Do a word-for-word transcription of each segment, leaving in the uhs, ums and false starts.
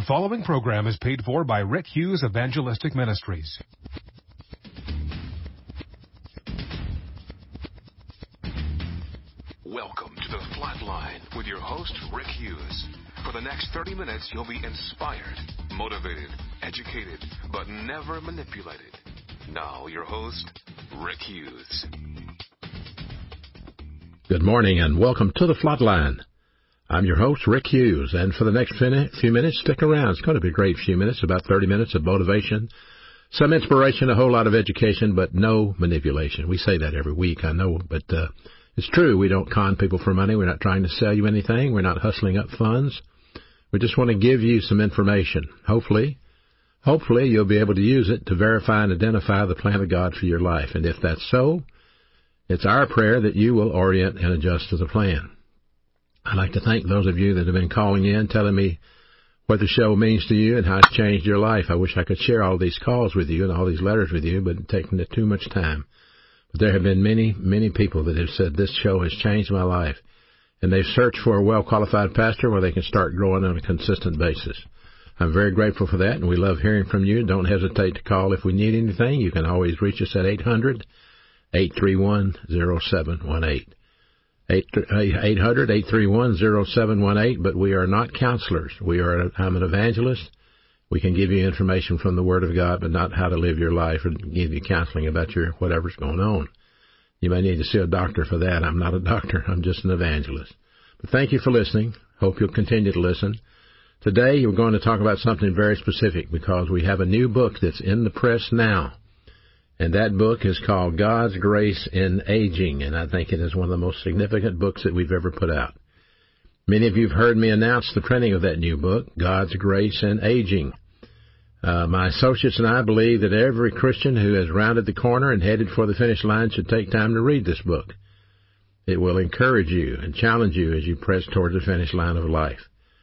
The following program is paid for by Rick Hughes Evangelistic Ministries. Welcome to The Flatline with your host, Rick Hughes. For the next thirty minutes, you'll be inspired, motivated, educated, but never manipulated. Now, your host, Rick Hughes. Good morning and welcome to The Flatline. I'm your host, Rick Hughes, and for the next few minutes, stick around. It's going to be a great few minutes, about thirty minutes of motivation, some inspiration, a whole lot of education, but no manipulation. We say that every week, I know, but uh, it's true. We don't con people for money. We're not trying to sell you anything. We're not hustling up funds. We just want to give you some information. Hopefully, hopefully you'll be able to use it to verify and identify the plan of God for your life. And if that's so, it's our prayer that you will orient and adjust to the plan. I'd like to thank those of you that have been calling in, telling me what the show means to you and how it's changed your life. I wish I could share all these calls with you and all these letters with you, but it's taken too much time. But there have been many, many people that have said this show has changed my life, and they've searched for a well-qualified pastor where they can start growing on a consistent basis. I'm very grateful for that, and we love hearing from you. Don't hesitate to call if we need anything. You can always reach us at eight hundred, eight three one, oh seven one eight. eight hundred, eight three one, oh seven one eight, but we are not counselors. We are. I'm an evangelist. We can give you information from the Word of God, but not how to live your life or give you counseling about your whatever's going on. You may need to see a doctor for that. I'm not a doctor. I'm just an evangelist. But thank you for listening. Hope you'll continue to listen. Today we're going to talk about something very specific because we have a new book that's in the press now. And that book is called God's Grace in Aging, and I think it is one of the most significant books that we've ever put out. Many of you have heard me announce the printing of that new book, God's Grace in Aging. Uh, my associates and I believe that every Christian who has rounded the corner and headed for the finish line should take time to read this book. It will encourage you and challenge you as you press towards the finish line of life.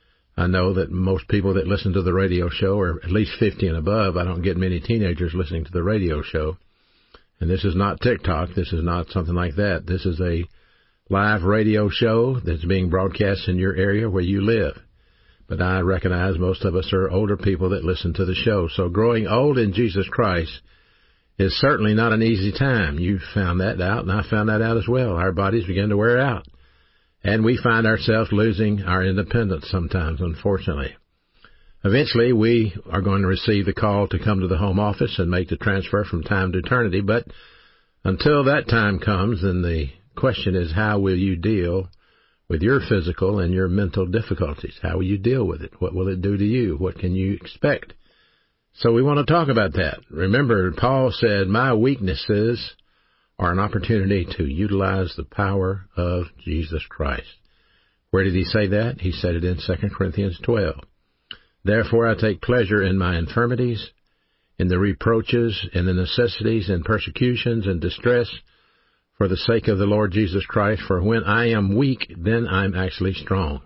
I know that most people that listen to the radio show are at least fifty and above. I don't get many teenagers listening to the radio show. And this is not TikTok. This is not something like that. This is a live radio show that's being broadcast in your area where you live. But I recognize most of us are older people that listen to the show. So growing old in Jesus Christ is certainly not an easy time. You found that out, and I found that out as well. Our bodies begin to wear out. And we find ourselves losing our independence sometimes, unfortunately. Eventually, we are going to receive the call to come to the home office and make the transfer from time to eternity. But until that time comes, then the question is, how will you deal with your physical and your mental difficulties? How will you deal with it? What will it do to you? What can you expect? So we want to talk about that. Remember, Paul said, my weaknesses are an opportunity to utilize the power of Jesus Christ. Where did he say that? He said it in Second Corinthians twelve. Therefore I take pleasure in my infirmities, in the reproaches, in the necessities, and persecutions, and distress, for the sake of the Lord Jesus Christ. For when I am weak, then I'm actually strong.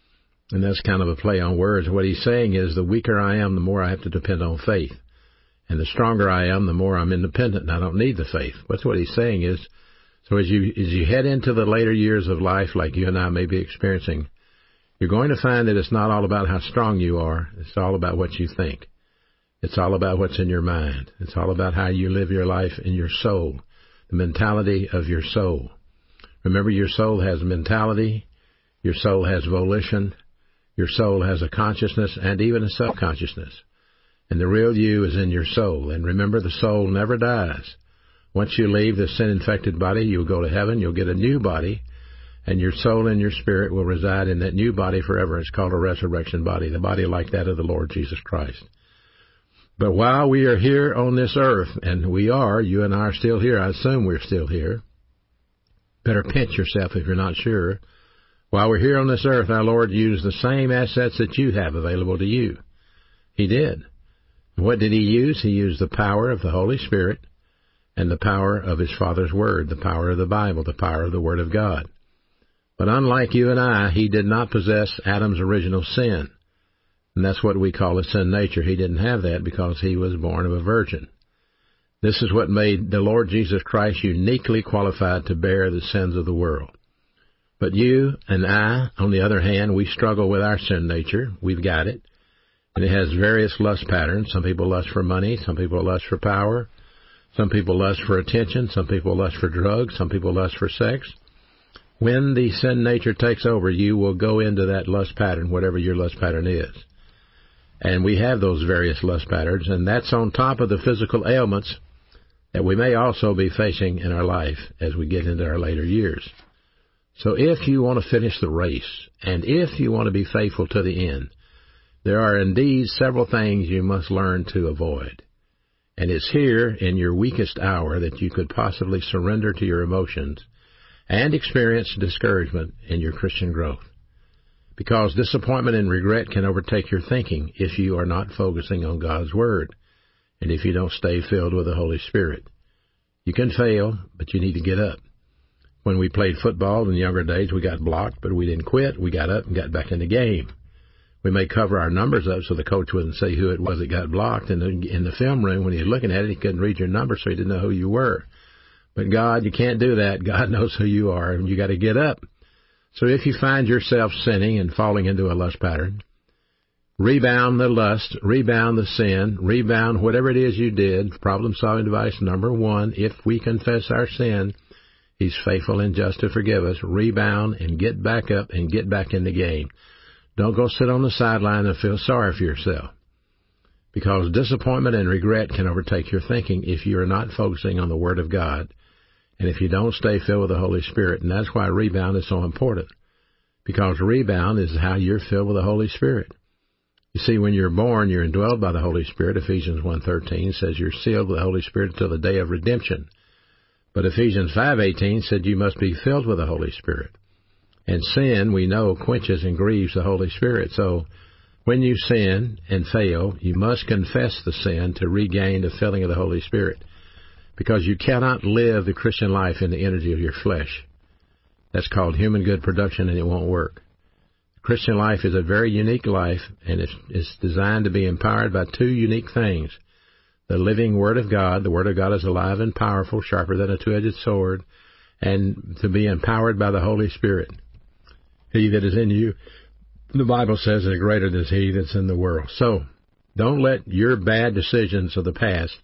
And that's kind of a play on words. What he's saying is the weaker I am, the more I have to depend on faith. And the stronger I am, the more I'm independent, and I don't need the faith. That's what he's saying is, so as you, as you head into the later years of life, like you and I may be experiencing, you're going to find that it's not all about how strong you are. It's all about what you think. It's all about what's in your mind. It's all about how you live your life in your soul, the mentality of your soul. Remember, your soul has a mentality. Your soul has volition. Your soul has a consciousness and even a subconsciousness. And the real you is in your soul. And remember, the soul never dies. Once you leave the sin-infected body, you'll go to heaven. You'll get a new body. And your soul and your spirit will reside in that new body forever. It's called a resurrection body, the body like that of the Lord Jesus Christ. But while we are here on this earth, and we are, you and I are still here, I assume we're still here. Better pinch yourself if you're not sure. While we're here on this earth, our Lord used the same assets that you have available to you. He did. What did he use? He used the power of the Holy Spirit and the power of his Father's Word, the power of the Bible, the power of the Word of God. But unlike you and I, he did not possess Adam's original sin. And that's what we call a sin nature. He didn't have that because he was born of a virgin. This is what made the Lord Jesus Christ uniquely qualified to bear the sins of the world. But you and I, on the other hand, we struggle with our sin nature. We've got it. And it has various lust patterns. Some people lust for money. Some people lust for power. Some people lust for attention. Some people lust for drugs. Some people lust for sex. When the sin nature takes over, you will go into that lust pattern, whatever your lust pattern is. And we have those various lust patterns, and that's on top of the physical ailments that we may also be facing in our life as we get into our later years. So if you want to finish the race, and if you want to be faithful to the end, there are indeed several things you must learn to avoid. And it's here in your weakest hour that you could possibly surrender to your emotions and experience discouragement in your Christian growth. Because disappointment and regret can overtake your thinking if you are not focusing on God's Word, and if you don't stay filled with the Holy Spirit. You can fail, but you need to get up. When we played football in younger days, we got blocked, but we didn't quit. We got up and got back in the game. We may cover our numbers up so the coach wouldn't say who it was that got blocked. And in the film room, when he was looking at it, he couldn't read your number, so he didn't know who you were. But God, you can't do that. God knows who you are, and you got to get up. So if you find yourself sinning and falling into a lust pattern, rebound the lust, rebound the sin, rebound whatever it is you did. Problem-solving device number one, if we confess our sin, He's faithful and just to forgive us. Rebound and get back up and get back in the game. Don't go sit on the sideline and feel sorry for yourself. Because disappointment and regret can overtake your thinking if you are not focusing on the Word of God, and if you don't stay filled with the Holy Spirit. And that's why rebound is so important. Because rebound is how you're filled with the Holy Spirit. You see, when you're born, you're indwelled by the Holy Spirit. Ephesians one thirteen says you're sealed with the Holy Spirit until the day of redemption. But Ephesians five eighteen said you must be filled with the Holy Spirit. And sin, we know, quenches and grieves the Holy Spirit. So when you sin and fail, you must confess the sin to regain the filling of the Holy Spirit. Because you cannot live the Christian life in the energy of your flesh. That's called human good production, and it won't work. Christian life is a very unique life, and it's, it's designed to be empowered by two unique things. The living Word of God. The Word of God is alive and powerful, sharper than a two-edged sword, and to be empowered by the Holy Spirit. He that is in you, the Bible says, is greater than he that's in the world. So, don't let your bad decisions of the past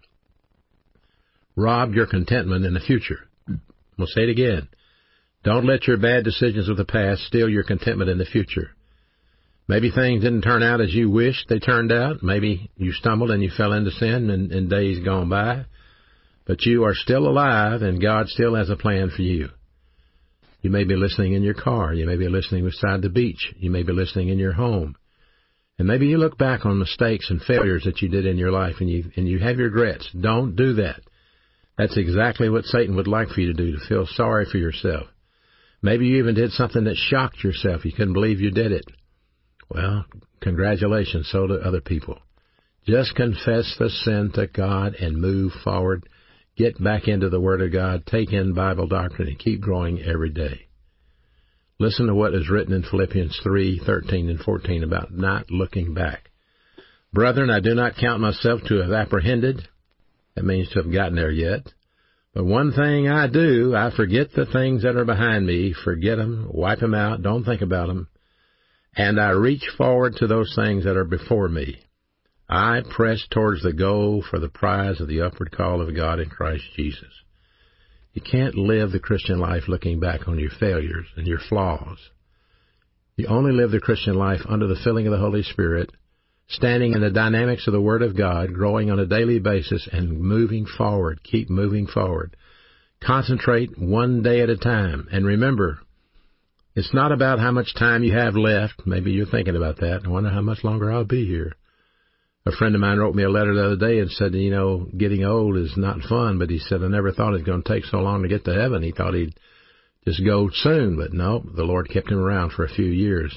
rob your contentment in the future. We'll say it again. Don't let your bad decisions of the past steal your contentment in the future. Maybe things didn't turn out as you wished they turned out. Maybe you stumbled and you fell into sin in, in days gone by. But you are still alive, and God still has a plan for you. You may be listening in your car. You may be listening beside the beach. You may be listening in your home. And maybe you look back on mistakes and failures that you did in your life, and you and you have regrets. Don't do that. That's exactly what Satan would like for you to do, to feel sorry for yourself. Maybe you even did something that shocked yourself. You couldn't believe you did it. Well, congratulations, so do other people. Just confess the sin to God and move forward. Get back into the Word of God. Take in Bible doctrine and keep growing every day. Listen to what is written in Philippians three thirteen and fourteen about not looking back. Brethren, I do not count myself to have apprehended. That means to have gotten there yet. But one thing I do, I forget the things that are behind me, forget them, wipe them out, don't think about them, and I reach forward to those things that are before me. I press towards the goal for the prize of the upward call of God in Christ Jesus. You can't live the Christian life looking back on your failures and your flaws. You only live the Christian life under the filling of the Holy Spirit, standing in the dynamics of the Word of God, growing on a daily basis and moving forward. Keep moving forward. Concentrate one day at a time. And remember, it's not about how much time you have left. Maybe you're thinking about that. I wonder how much longer I'll be here. A friend of mine wrote me a letter the other day and said, you know, getting old is not fun, but he said, I never thought it was going to take so long to get to heaven. He thought he'd just go soon, but no, the Lord kept him around for a few years.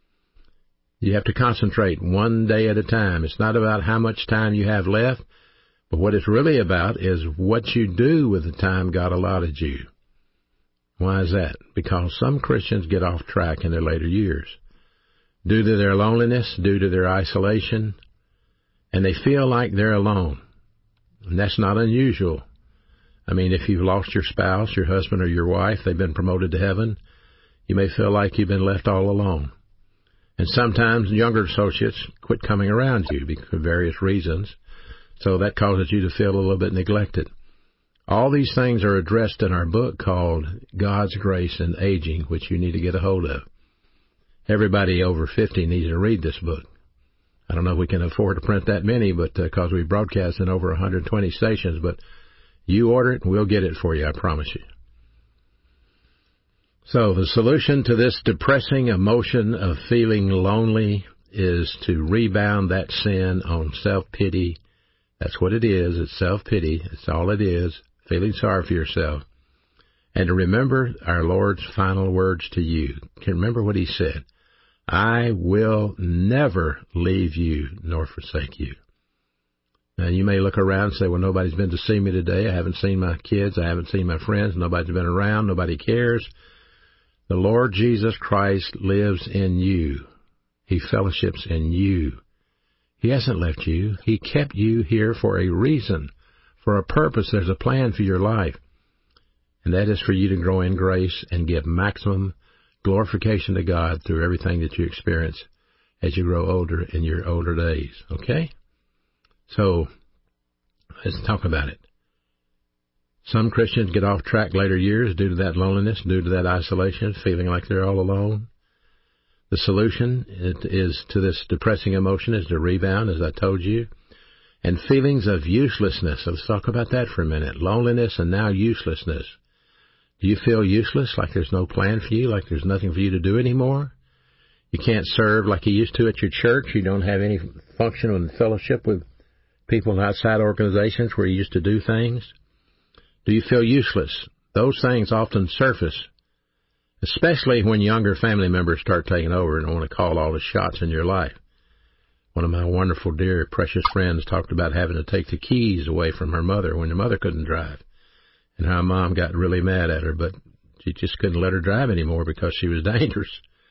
You have to concentrate one day at a time. It's not about how much time you have left, but what it's really about is what you do with the time God allotted you. Why is that? Because some Christians get off track in their later years due to their loneliness, due to their isolation, and they feel like they're alone. And that's not unusual. I mean, if you've lost your spouse, your husband, or your wife, they've been promoted to heaven, you may feel like you've been left all alone. And sometimes younger associates quit coming around you for various reasons, so that causes you to feel a little bit neglected. All these things are addressed in our book called God's Grace in Aging, which you need to get a hold of. Everybody over fifty needs to read this book. I don't know if we can afford to print that many, but because uh, we broadcast in over one hundred twenty stations, but you order it and we'll get it for you, I promise you. So the solution to this depressing emotion of feeling lonely is to rebound that sin on self-pity. That's what it is. It's self-pity. It's all it is, feeling sorry for yourself. And to remember our Lord's final words to you. Can remember what he said. I will never leave you nor forsake you. Now, you may look around and say, well, nobody's been to see me today. I haven't seen my kids. I haven't seen my friends. Nobody's been around. Nobody cares. The Lord Jesus Christ lives in you. He fellowships in you. He hasn't left you. He kept you here for a reason, for a purpose. There's a plan for your life. And that is for you to grow in grace and give maximum glorification to God through everything that you experience as you grow older in your older days. Okay? So, let's talk about it. Some Christians get off track later years due to that loneliness, due to that isolation, feeling like they're all alone. The solution is to this depressing emotion is to rebound, as I told you. And feelings of uselessness. Let's talk about that for a minute. Loneliness and now uselessness. Do you feel useless, like there's no plan for you, like there's nothing for you to do anymore? You can't serve like you used to at your church. You don't have any function and fellowship with people in outside organizations where you used to do things. Do you feel useless? Those things often surface, especially when younger family members start taking over and want to call all the shots in your life. One of my wonderful, dear, precious friends talked about having to take the keys away from her mother when her mother couldn't drive, and how mom got really mad at her, but she just couldn't let her drive anymore because she was dangerous.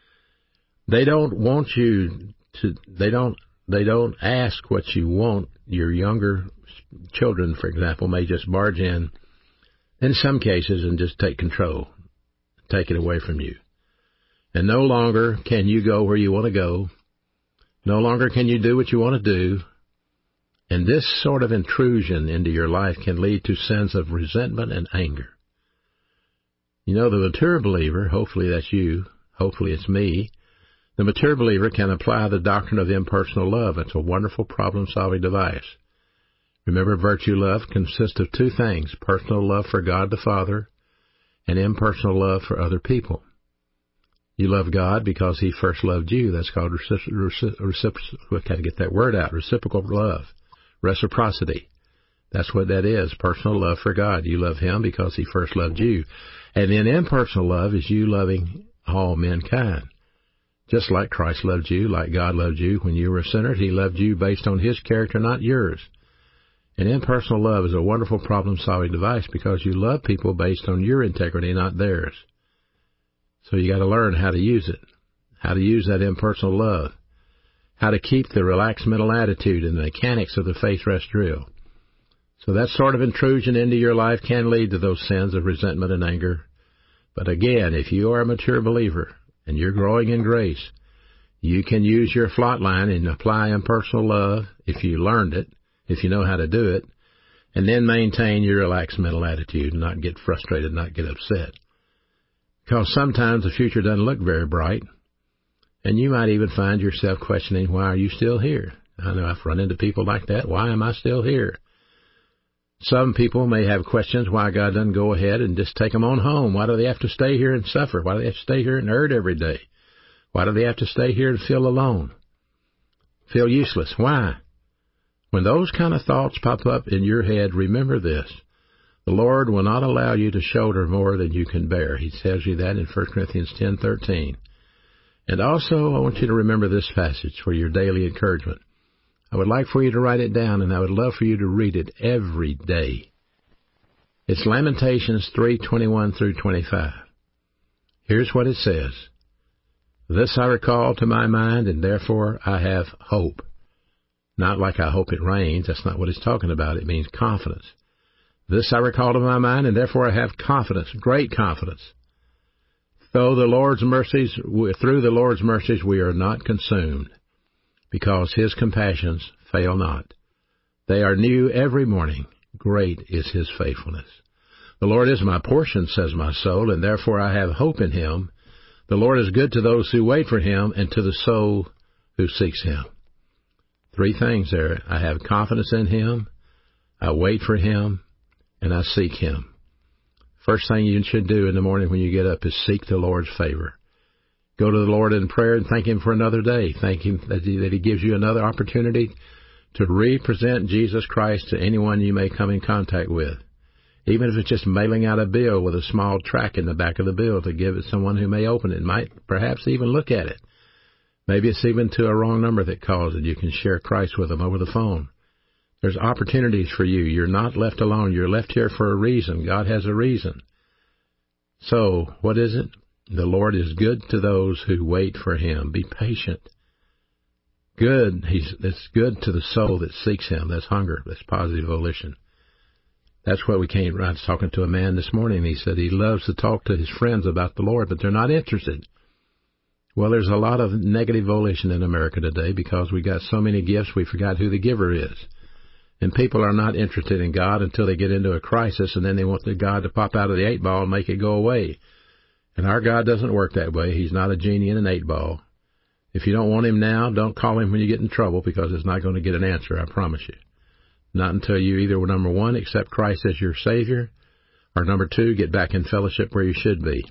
They don't want you to, they don't, they don't ask what you want. Your younger children, for example, may just barge in, in some cases, and just take control, take it away from you. And no longer can you go where you want to go. No longer can you do what you want to do. And this sort of intrusion into your life can lead to sins of resentment and anger. You know, the mature believer, hopefully that's you, hopefully it's me, the mature believer can apply the doctrine of impersonal love. It's a wonderful problem-solving device. Remember, virtue love consists of two things, personal love for God the Father and impersonal love for other people. You love God because He first loved you. That's called reciprocal, we got to get that word out, reciprocal love, reciprocity. That's what that is, personal love for God. You love Him because He first loved you. And then impersonal love is you loving all mankind. Just like Christ loved you, like God loved you. When you were a sinner, He loved you based on His character, not yours. And impersonal love is a wonderful problem-solving device because you love people based on your integrity, not theirs. So you got to learn how to use it, how to use that impersonal love, how to keep the relaxed mental attitude and the mechanics of the faith rest drill. So that sort of intrusion into your life can lead to those sins of resentment and anger. But again, if you are a mature believer and you're growing in grace, you can use your flot line and apply impersonal love if you learned it, if you know how to do it, and then maintain your relaxed mental attitude and not get frustrated, not get upset. Because sometimes the future doesn't look very bright, and you might even find yourself questioning, why are you still here? I know I've run into people like that. Why am I still here? Some people may have questions why God doesn't go ahead and just take them on home. Why do they have to stay here and suffer? Why do they have to stay here and hurt every day? Why do they have to stay here and feel alone? Feel useless? Why? When those kind of thoughts pop up in your head, remember this. The Lord will not allow you to shoulder more than you can bear. He tells you that in First Corinthians ten thirteen. And also, I want you to remember this passage for your daily encouragement. I would like for you to write it down, and I would love for you to read it every day. It's Lamentations three twenty-one through twenty-five. Here's what it says. This I recall to my mind, and therefore I have hope. Not like I hope it rains. That's not what it's talking about. It means confidence. This I recall to my mind, and therefore I have confidence, great confidence. Though the Lord's mercies, through the Lord's mercies we are not consumed, because his compassions fail not. They are new every morning. Great is his faithfulness. The Lord is my portion, says my soul, and therefore I have hope in him. The Lord is good to those who wait for him, and to the soul who seeks him. Three things there. I have confidence in him, I wait for him, and I seek him. First thing you should do in the morning when you get up is seek the Lord's favor. Go to the Lord in prayer and thank him for another day. Thank him that he, that he gives you another opportunity to represent Jesus Christ to anyone you may come in contact with. Even if it's just mailing out a bill with a small tract in the back of the bill to give it to someone who may open it, might perhaps even look at it. Maybe it's even to a wrong number that calls it. You can share Christ with them over the phone. There's opportunities for you. You're not left alone. You're left here for a reason. God has a reason. So, what is it? The Lord is good to those who wait for him. Be patient. Good. He's, it's good to the soul that seeks him. That's hunger. That's positive volition. That's what we came. I was talking to a man this morning. He said he loves to talk to his friends about the Lord, but they're not interested. Well, there's a lot of negative volition in America today because we got so many gifts we forgot who the giver is. And people are not interested in God until they get into a crisis, and then they want the God to pop out of the eight ball and make it go away. And our God doesn't work that way. He's not a genie in an eight ball. If you don't want him now, don't call him when you get in trouble, because it's not going to get an answer, I promise you. Not until you either, number one, accept Christ as your Savior, or number two, get back in fellowship where you should be.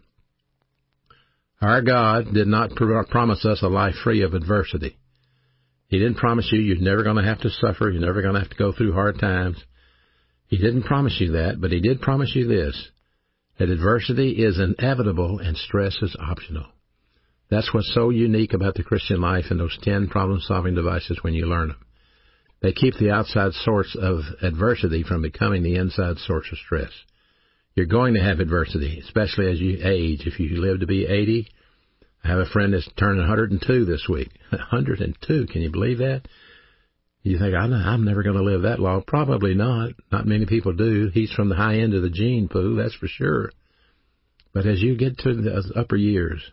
Our God did not pr- promise us a life free of adversity. He didn't promise you you're never going to have to suffer, you're never going to have to go through hard times. He didn't promise you that, but he did promise you this, that adversity is inevitable and stress is optional. That's what's so unique about the Christian life and those ten problem-solving devices when you learn them. They keep the outside source of adversity from becoming the inside source of stress. You're going to have adversity, especially as you age. If you live to be eighty, I have a friend that's turning one hundred two this week. one hundred two, can you believe that? You think, I'm, I'm never going to live that long. Probably not. Not many people do. He's from the high end of the gene pool, that's for sure. But as you get to the upper years,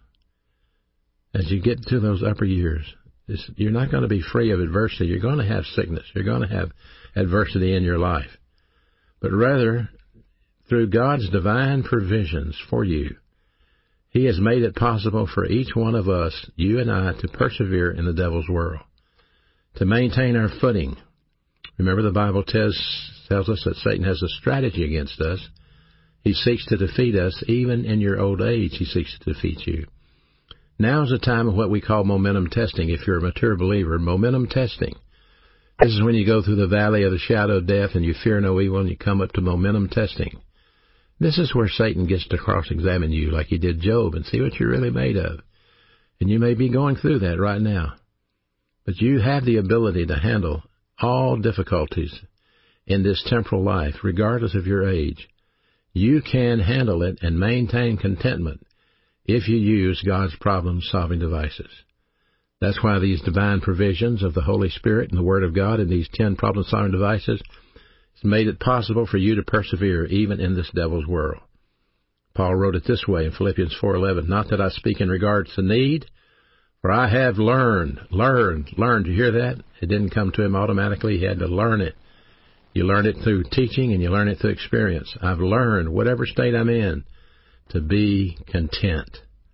as you get to those upper years, It's, you're not going to be free of adversity. You're going to have sickness. You're going to have adversity in your life. But rather, through God's divine provisions for you, he has made it possible for each one of us, you and I, to persevere in the devil's world, to maintain our footing. Remember, the Bible tells, tells us that Satan has a strategy against us. He seeks to defeat us. Even in your old age, he seeks to defeat you. Now is the time of what we call momentum testing. If you're a mature believer, momentum testing. This is when you go through the valley of the shadow of death and you fear no evil, and you come up to momentum testing. This is where Satan gets to cross-examine you like he did Job and see what you're really made of. And you may be going through that right now. But you have the ability to handle all difficulties in this temporal life, regardless of your age. You can handle it and maintain contentment if you use God's problem-solving devices. That's why these divine provisions of the Holy Spirit and the Word of God and these ten problem-solving devices has made it possible for you to persevere even in this devil's world. Paul wrote it this way in Philippians four eleven, not that I speak in regards to need, for I have learned, learned, learned. You hear that? It didn't come to him automatically. He had to learn it. You learn it through teaching and you learn it through experience. I've learned, whatever state I'm in, to be content,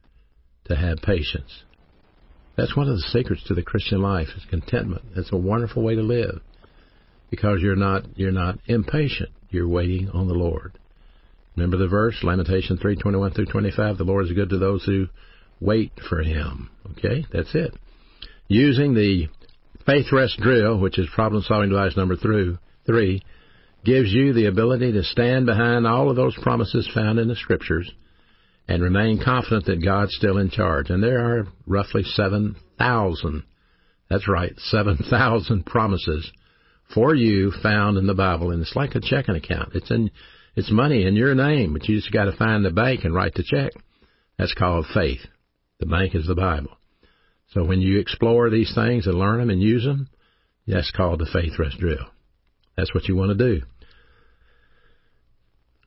to have patience. That's one of the secrets to the Christian life, is contentment. It's a wonderful way to live because you're not you're not impatient. You're waiting on the Lord. Remember the verse, Lamentations three twenty-one through twenty-five, the Lord is good to those who wait for him. Okay, that's it. Using the faith rest drill, which is problem-solving device number three, three, gives you the ability to stand behind all of those promises found in the Scriptures and remain confident that God's still in charge. And there are roughly seven thousand, that's right, seven thousand promises for you found in the Bible. And it's like a checking account. It's in, it's money in your name, but you just got to find the bank and write the check. That's called faith. The bank is the Bible. So when you explore these things and learn them and use them, that's called the faith rest drill. That's what you want to do.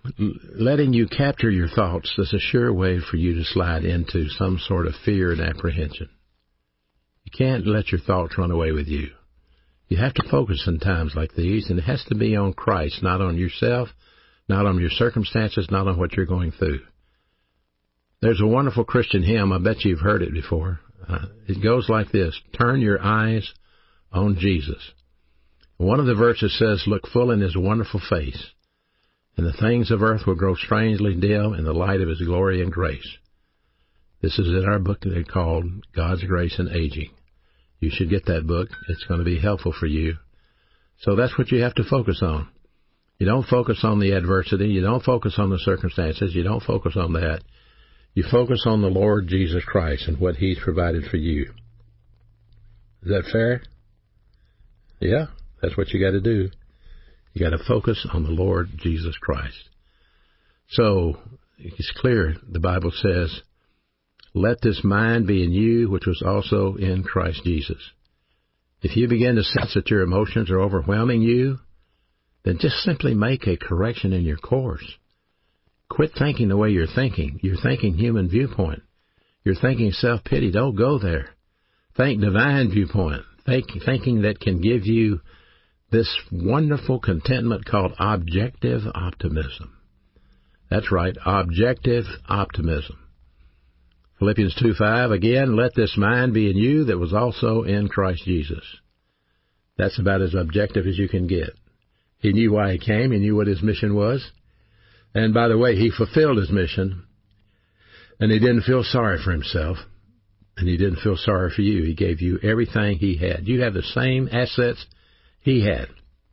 letting you capture your thoughts is a sure way for you to slide into some sort of fear and apprehension. You can't let your thoughts run away with you. You have to focus in times like these, and it has to be on Christ, not on yourself, not on your circumstances, not on what you're going through. There's a wonderful Christian hymn. I bet you've heard it before. Uh, it goes like this: turn your eyes on Jesus. One of the verses says, look full in his wonderful face, and the things of earth will grow strangely dim in the light of his glory and grace. This is in our book called God's Grace in Aging. You should get that book. It's going to be helpful for you. So that's what you have to focus on. You don't focus on the adversity. You don't focus on the circumstances. You don't focus on that. You focus on the Lord Jesus Christ and what he's provided for you. Is that fair? Yeah, that's what you got to do. You got to focus on the Lord Jesus Christ. So it's clear, the Bible says, let this mind be in you, which was also in Christ Jesus. If you begin to sense that your emotions are overwhelming you, then just simply make a correction in your course. Quit thinking the way you're thinking. You're thinking human viewpoint. You're thinking self-pity. Don't go there. Think divine viewpoint. Think, thinking that can give you this wonderful contentment called objective optimism. That's right, objective optimism. Philippians two five, again, let this mind be in you that was also in Christ Jesus. That's about as objective as you can get. He knew why he came. He knew what his mission was. And by the way, he fulfilled his mission, and he didn't feel sorry for himself, and he didn't feel sorry for you. He gave you everything he had. You have the same assets he had.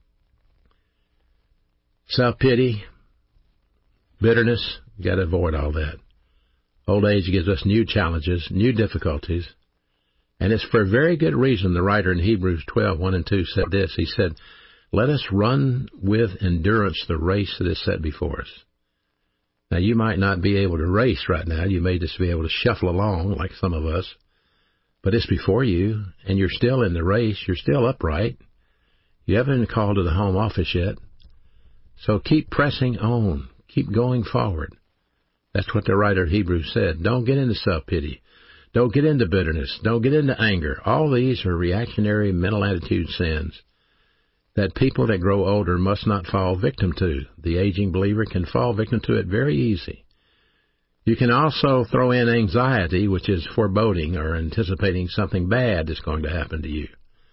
Self-pity, bitterness, you got to avoid all that. Old age gives us new challenges, new difficulties, and it's for a very good reason. The writer in Hebrews twelve, one and two said this. He said, let us run with endurance the race that is set before us. Now, you might not be able to race right now. You may just be able to shuffle along like some of us. But it's before you, and you're still in the race. You're still upright. You haven't been called to the home office yet. So keep pressing on. Keep going forward. That's what the writer of Hebrews said. Don't get into self-pity. Don't get into bitterness. Don't get into anger. All these are reactionary mental attitude sins that people that grow older must not fall victim to. The aging believer can fall victim to it very easy. You can also throw in anxiety, which is foreboding or anticipating something bad is going to happen to you.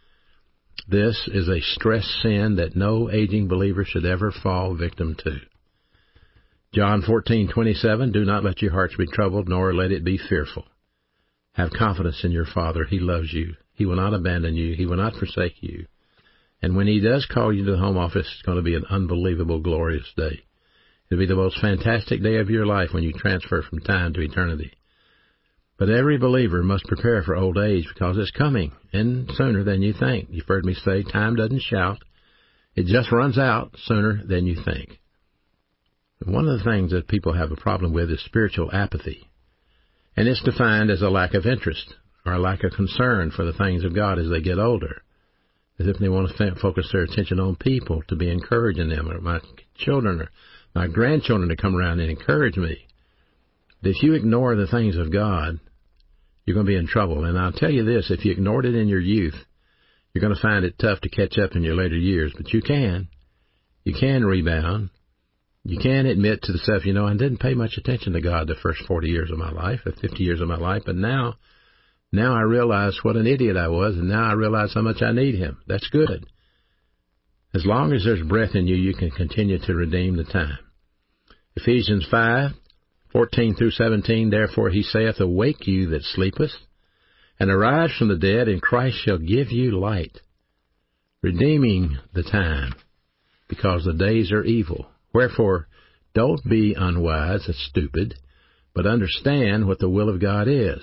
This is a stress sin that no aging believer should ever fall victim to. John fourteen twenty-seven, do not let your hearts be troubled, nor let it be fearful. Have confidence in your Father. He loves you. He will not abandon you. He will not forsake you. And when he does call you to the home office, it's going to be an unbelievable, glorious day. It'll be the most fantastic day of your life when you transfer from time to eternity. But every believer must prepare for old age because it's coming, and sooner than you think. You've heard me say, time doesn't shout. It just runs out sooner than you think. One of the things that people have a problem with is spiritual apathy. And it's defined as a lack of interest or a lack of concern for the things of God as they get older. As if they want to focus their attention on people to be encouraging them, or my children or my grandchildren to come around and encourage me. But if you ignore the things of God, you're going to be in trouble. And I'll tell you this, if you ignored it in your youth, you're going to find it tough to catch up in your later years. But you can. You can rebound. You can admit to the self, you know, I didn't pay much attention to God the first forty years of my life, or fifty years of my life, but now... Now I realize what an idiot I was, and now I realize how much I need him. That's good. As long as there's breath in you, you can continue to redeem the time. Ephesians five, fourteen through seventeen, therefore he saith, awake you that sleepeth, and arise from the dead, and Christ shall give you light, redeeming the time, because the days are evil. Wherefore, don't be unwise and stupid, but understand what the will of God is.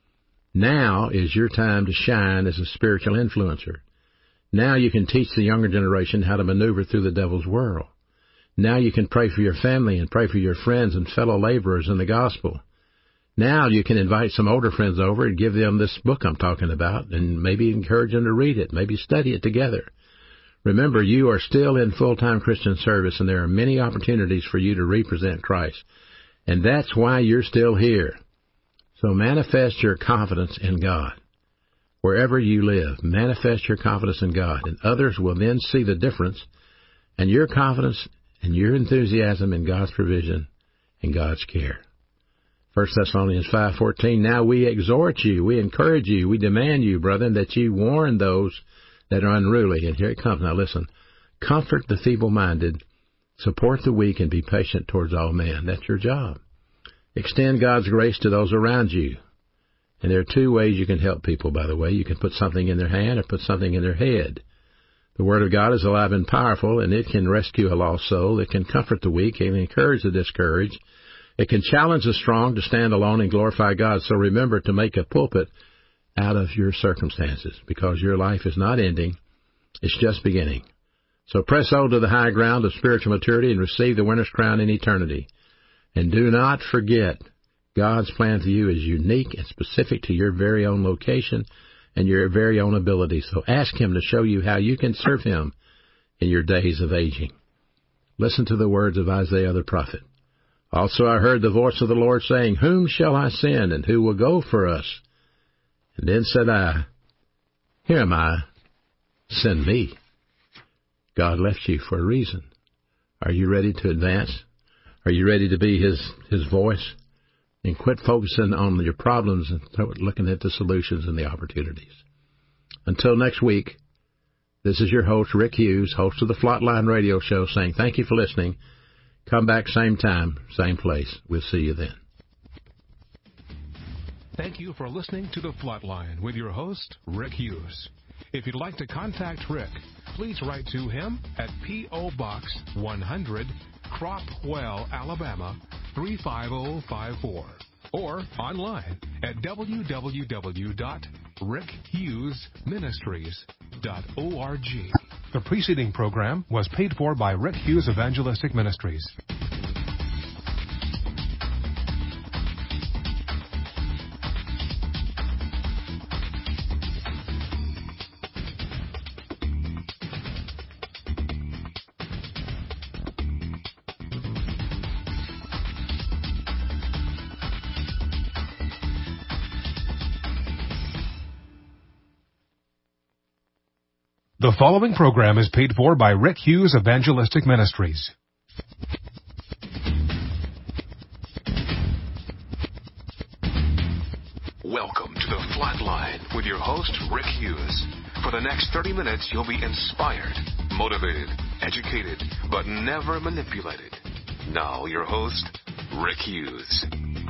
Now is your time to shine as a spiritual influencer. Now you can teach the younger generation how to maneuver through the devil's world. Now you can pray for your family and pray for your friends and fellow laborers in the gospel. Now you can invite some older friends over and give them this book I'm talking about and maybe encourage them to read it, maybe study it together. Remember, you are still in full-time Christian service, and there are many opportunities for you to represent Christ. And that's why you're still here. So manifest your confidence in God. Wherever you live, manifest your confidence in God, and others will then see the difference, and your confidence and your enthusiasm in God's provision and God's care. First Thessalonians five fourteen, now we exhort you, we encourage you, we demand you, brethren, that you warn those that are unruly. And here it comes. Now listen, comfort the feeble-minded, support the weak, and be patient towards all men. That's your job. Extend God's grace to those around you. And there are two ways you can help people, by the way. You can put something in their hand or put something in their head. The Word of God is alive and powerful, and it can rescue a lost soul. It can comfort the weak. It can encourage the discouraged. It can challenge the strong to stand alone and glorify God. So remember to make a pulpit out of your circumstances, because your life is not ending. It's just beginning. So press on to the high ground of spiritual maturity and receive the winner's crown in eternity. And do not forget, God's plan for you is unique and specific to your very own location and your very own ability. So ask Him to show you how you can serve Him in your days of aging. Listen to the words of Isaiah the prophet. Also I heard the voice of the Lord saying, whom shall I send, and who will go for us? And then said I, here am I, send me. God left you for a reason. Are you ready to advance? Are you ready to be His, His voice? And quit focusing on your problems and start looking at the solutions and the opportunities. Until next week, this is your host, Rick Hughes, host of the Flatline Radio Show, saying thank you for listening. Come back same time, same place. We'll see you then. Thank you for listening to The Flatline with your host, Rick Hughes. If you'd like to contact Rick, please write to him at P O. Box one hundred, Cropwell, Alabama three five zero five four, or online at w w w dot rick hughes ministries dot org. The preceding program was paid for by Rick Hughes Evangelistic Ministries. The following program is paid for by Rick Hughes Evangelistic Ministries. Welcome to The Flatline with your host, Rick Hughes. For the next thirty minutes, you'll be inspired, motivated, educated, but never manipulated. Now, your host, Rick Hughes.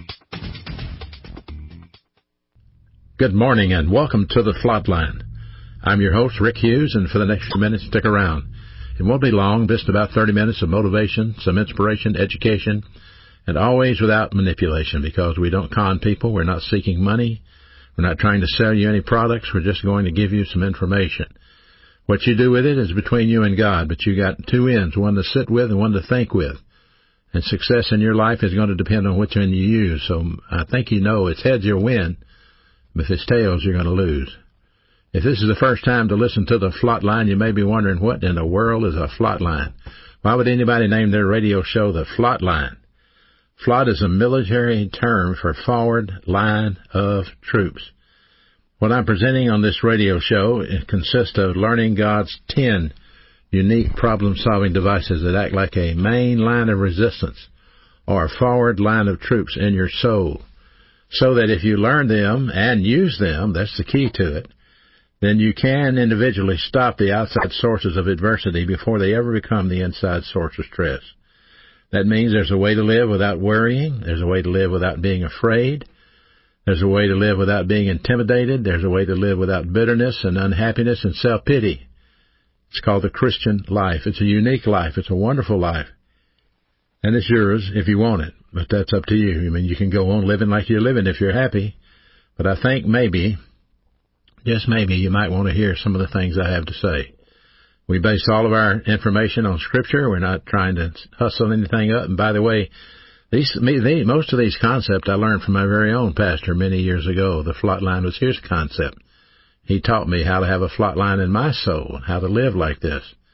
Good morning and welcome to The Flatline. I'm your host, Rick Hughes, and for the next few minutes, stick around. It won't be long, just about thirty minutes of motivation, some inspiration, education, and always without manipulation, because we don't con people. We're not seeking money. We're not trying to sell you any products. We're just going to give you some information. What you do with it is between you and God, but you got two ends, one to sit with and one to think with. And success in your life is going to depend on which end you use. So I think you know it's heads you'll win, but if it's tails, you're going to lose. If this is the first time to listen to The Flatline, you may be wondering, what in the world is a flatline? Why would anybody name their radio show The Flatline? Flot is a military term for forward line of troops. What I'm presenting on this radio show it consists of learning God's ten unique problem-solving devices that act like a main line of resistance or a forward line of troops in your soul, so that if you learn them and use them, that's the key to it, then you can individually stop the outside sources of adversity before they ever become the inside source of stress. That means there's a way to live without worrying. There's a way to live without being afraid. There's a way to live without being intimidated. There's a way to live without bitterness and unhappiness and self-pity. It's called the Christian life. It's a unique life. It's a wonderful life. And it's yours if you want it. But that's up to you. I mean, you can go on living like you're living if you're happy. But I think maybe... Just maybe you might want to hear some of the things I have to say. We base all of our information on Scripture. We're not trying to hustle anything up. And by the way, these, me, they, most of these concepts I learned from my very own pastor many years ago. The flatline was his concept. He taught me how to have a flatline in my soul and how to live like this.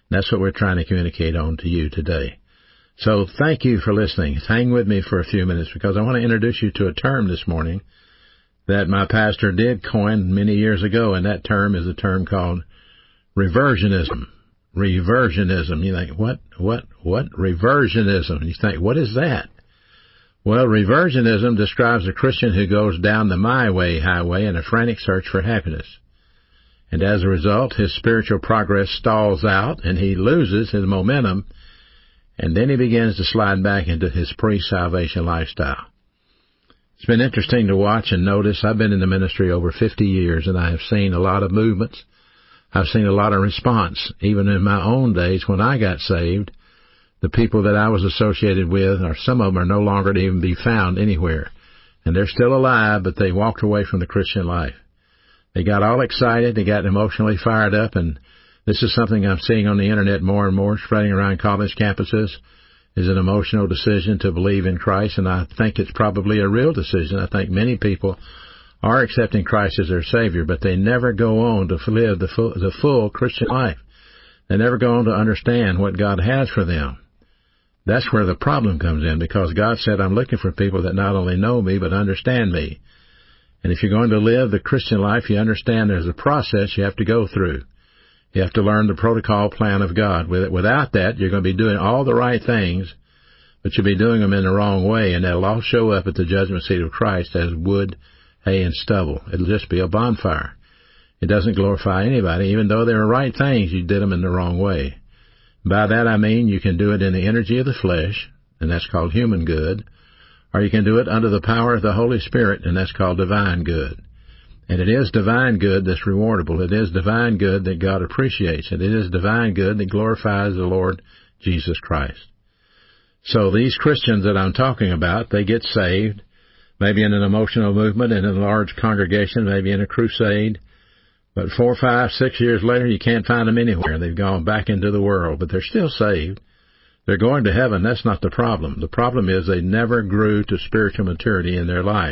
That's what we're trying to communicate on to you today. So thank you for listening. Hang with me for a few minutes because I want to introduce you to a term this morning that my pastor did coin many years ago, and that term is a term called reversionism. Reversionism. You think, what, what, what? Reversionism. You think, what is that? Well, reversionism describes a Christian who goes down the my way highway in a frantic search for happiness. And as a result, his spiritual progress stalls out and he loses his momentum, and then he begins to slide back into his pre-salvation lifestyle. It's been interesting to watch and notice. I've been in the ministry over fifty years, and I have seen a lot of movements. I've seen a lot of response. Even in my own days when I got saved, the people that I was associated with, or some of them are no longer to even be found anywhere. And they're still alive, but they walked away from the Christian life. They got all excited. They got emotionally fired up, and this is something I'm seeing on the Internet more and more, spreading around college campuses, is an emotional decision to believe in Christ, and I think it's probably a real decision. I think many people are accepting Christ as their Savior, but they never go on to live the full, the full Christian life. They never go on to understand what God has for them. That's where the problem comes in, because God said, I'm looking for people that not only know me, but understand me. And if you're going to live the Christian life, you understand there's a process you have to go through. You have to learn the protocol plan of God. Without that, you're going to be doing all the right things, but you'll be doing them in the wrong way, and that'll all show up at the judgment seat of Christ as wood, hay, and stubble. It'll just be a bonfire. It doesn't glorify anybody. Even though there are right things, you did them in the wrong way. By that I mean you can do it in the energy of the flesh, and that's called human good, or you can do it under the power of the Holy Spirit, and that's called divine good. And it is divine good that's rewardable. It is divine good that God appreciates. And it is divine good that glorifies the Lord Jesus Christ. So these Christians that I'm talking about, they get saved, maybe in an emotional movement, in a large congregation, maybe in a crusade. But four, five, six years later, you can't find them anywhere. They've gone back into the world, but they're still saved. They're going to heaven. That's not the problem. The problem is they never grew to spiritual maturity in their life.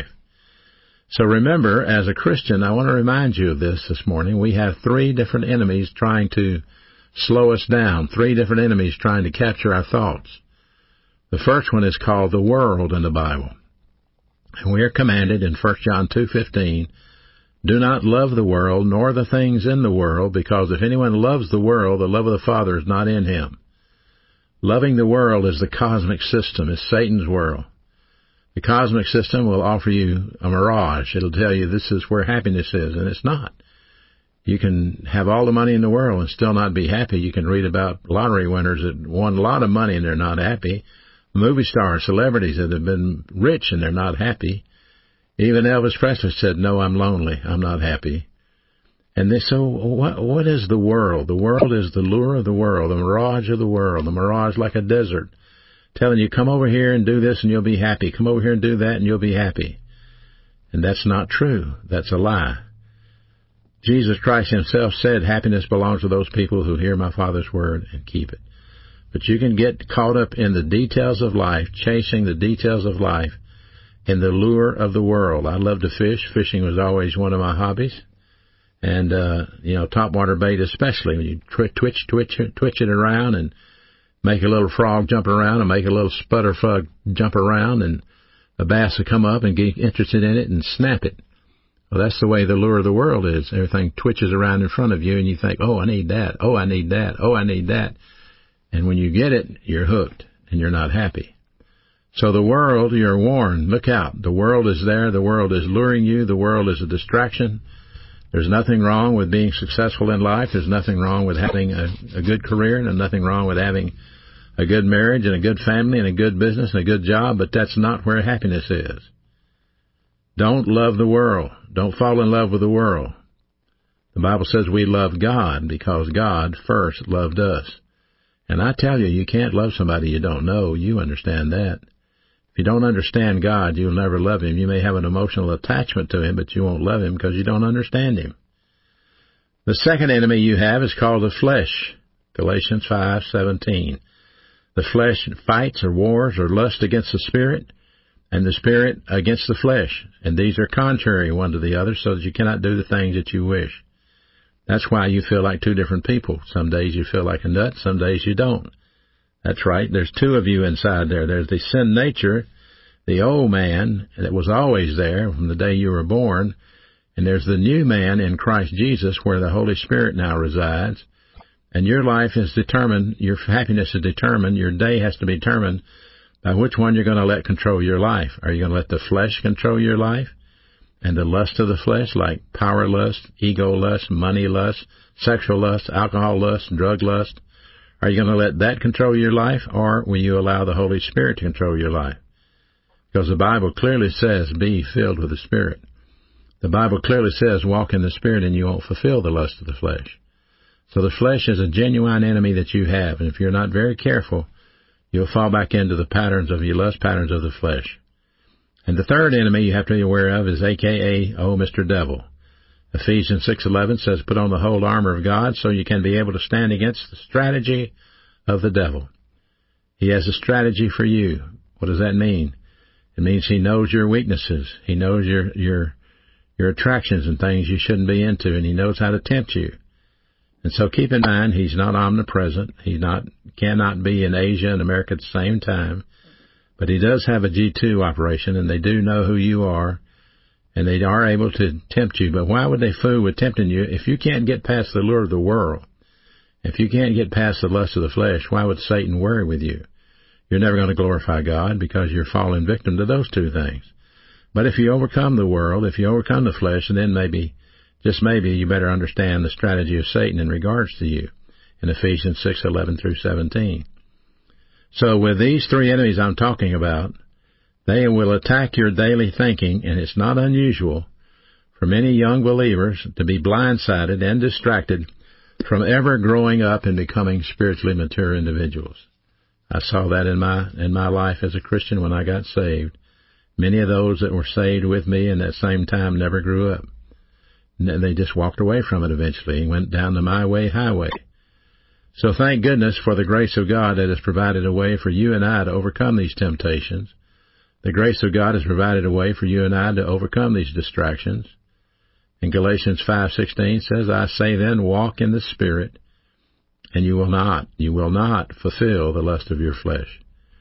So remember, as a Christian, I want to remind you of this this morning. We have three different enemies trying to slow us down, three different enemies trying to capture our thoughts. The first one is called the world in the Bible. And we are commanded in First John two fifteen, do not love the world nor the things in the world, because if anyone loves the world, the love of the Father is not in him. Loving the world is the cosmic system, is Satan's world. The cosmic system will offer you a mirage. It'll tell you this is where happiness is, and it's not. You can have all the money in the world and still not be happy. You can read about lottery winners that won a lot of money and they're not happy. Movie stars, celebrities that have been rich and they're not happy. Even Elvis Presley said, no, I'm lonely. I'm not happy. And they, so what, what is the world? The world is the lure of the world, the mirage of the world, the mirage like a desert, telling you, come over here and do this and you'll be happy. Come over here and do that and you'll be happy. And that's not true. That's a lie. Jesus Christ himself said happiness belongs to those people who hear my Father's word and keep it. But you can get caught up in the details of life, chasing the details of life, in the lure of the world. I love to fish. Fishing was always one of my hobbies. And, uh, you know, topwater bait especially, when you tw- twitch, twitch, twitch it around and make a little frog jump around and make a little sputter frog jump around, and the bass will come up and get interested in it and snap it. Well, that's the way the lure of the world is. Everything twitches around in front of you, and you think, oh, I need that. Oh, I need that. Oh, I need that. And when you get it, you're hooked, and you're not happy. So the world, you're warned, look out. The world is there. The world is luring you. The world is a distraction. There's nothing wrong with being successful in life. There's nothing wrong with having a, a good career, and there's nothing wrong with having a good marriage and a good family and a good business and a good job, but that's not where happiness is. Don't love the world. Don't fall in love with the world. The Bible says we love God because God first loved us. And I tell you, you can't love somebody you don't know. You understand that. If you don't understand God, you'll never love him. You may have an emotional attachment to him, but you won't love him because you don't understand him. The second enemy you have is called the flesh. Galatians five seventeen. The flesh fights or wars or lusts against the spirit, and the spirit against the flesh. And these are contrary one to the other, so that you cannot do the things that you wish. That's why you feel like two different people. Some days you feel like a nut, some days you don't. That's right. There's two of you inside there. There's the sin nature, the old man that was always there from the day you were born, and there's the new man in Christ Jesus where the Holy Spirit now resides. And your life is determined, your happiness is determined, your day has to be determined by which one you're going to let control your life. Are you going to let the flesh control your life? And the lust of the flesh, like power lust, ego lust, money lust, sexual lust, alcohol lust, drug lust. Are you going to let that control your life, or will you allow the Holy Spirit to control your life? Because the Bible clearly says, be filled with the Spirit. The Bible clearly says, walk in the Spirit and you won't fulfill the lust of the flesh. So the flesh is a genuine enemy that you have, and if you're not very careful, you'll fall back into the patterns of your lust patterns of the flesh. And the third enemy you have to be aware of is a k a. Oh, Mister Devil. Ephesians six eleven says, put on the whole armor of God so you can be able to stand against the strategy of the devil. He has a strategy for you. What does that mean? It means he knows your weaknesses. He knows your your your attractions and things you shouldn't be into, and he knows how to tempt you. And so keep in mind, he's not omnipresent. He not cannot be in Asia and America at the same time. But he does have a G two operation, and they do know who you are, and they are able to tempt you. But why would they fool with tempting you if you can't get past the lure of the world? If you can't get past the lust of the flesh, why would Satan worry with you? You're never going to glorify God because you're falling victim to those two things. But if you overcome the world, if you overcome the flesh, then maybe, just maybe, you better understand the strategy of Satan in regards to you in Ephesians six eleven through seventeen. So with these three enemies I'm talking about, they will attack your daily thinking, and it's not unusual for many young believers to be blindsided and distracted from ever growing up and becoming spiritually mature individuals. I saw that in my in my life as a Christian when I got saved. Many of those that were saved with me in that same time never grew up. They just walked away from it eventually and went down the my way highway. So thank goodness for the grace of God that has provided a way for you and I to overcome these temptations. The grace of God has provided a way for you and I to overcome these distractions. In Galatians five sixteen says, I say then, walk in the Spirit, and you will not, you will not fulfill the lust of your flesh.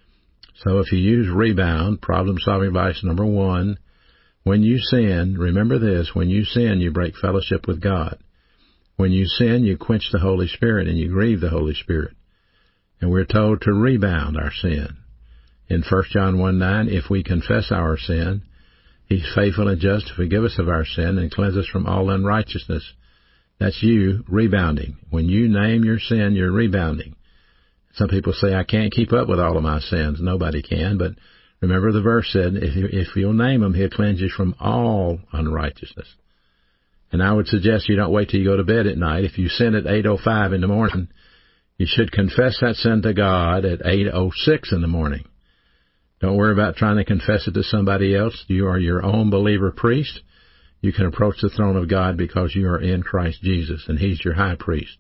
So if you use rebound, problem-solving vice number one, when you sin, remember this, when you sin, you break fellowship with God. When you sin, you quench the Holy Spirit and you grieve the Holy Spirit. And we're told to rebound our sin. In First John one nine, if we confess our sin, He's faithful and just to forgive us of our sin and cleanse us from all unrighteousness. That's you rebounding. When you name your sin, you're rebounding. Some people say, I can't keep up with all of my sins. Nobody can, but remember the verse said, if, you, if you'll name them, He'll cleanse you from all unrighteousness. And I would suggest you don't wait till you go to bed at night. If you sin at eight oh five in the morning, you should confess that sin to God at eight oh six in the morning. Don't worry about trying to confess it to somebody else. You are your own believer priest. You can approach the throne of God because you are in Christ Jesus, and He's your high priest.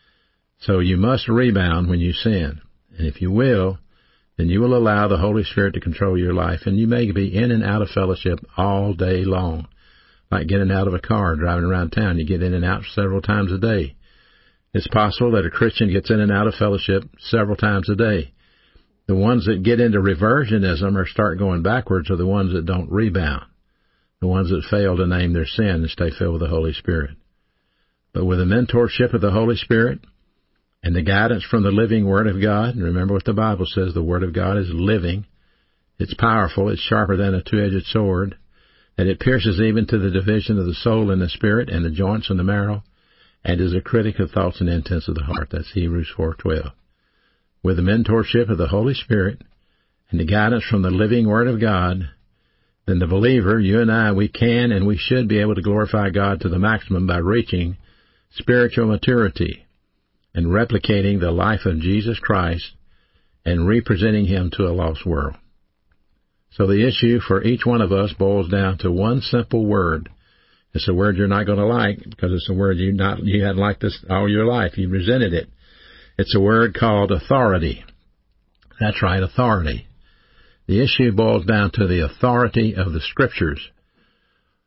So you must rebound when you sin. And if you will, then you will allow the Holy Spirit to control your life, and you may be in and out of fellowship all day long. Like getting out of a car, driving around town, you get in and out several times a day. It's possible that a Christian gets in and out of fellowship several times a day. The ones that get into reversionism or start going backwards are the ones that don't rebound, the ones that fail to name their sin and stay filled with the Holy Spirit. But with the mentorship of the Holy Spirit and the guidance from the living Word of God, and remember what the Bible says, the Word of God is living, it's powerful, it's sharper than a two-edged sword, that it pierces even to the division of the soul and the spirit and the joints and the marrow, and is a critic of thoughts and intents of the heart. That's Hebrews four twelve. With the mentorship of the Holy Spirit and the guidance from the living Word of God, then the believer, you and I, we can and we should be able to glorify God to the maximum by reaching spiritual maturity and replicating the life of Jesus Christ and representing Him to a lost world. So the issue for each one of us boils down to one simple word. It's a word you're not going to like because it's a word you not you hadn't liked this all your life. You resented it. It's a word called authority. That's right, authority. The issue boils down to the authority of the Scriptures.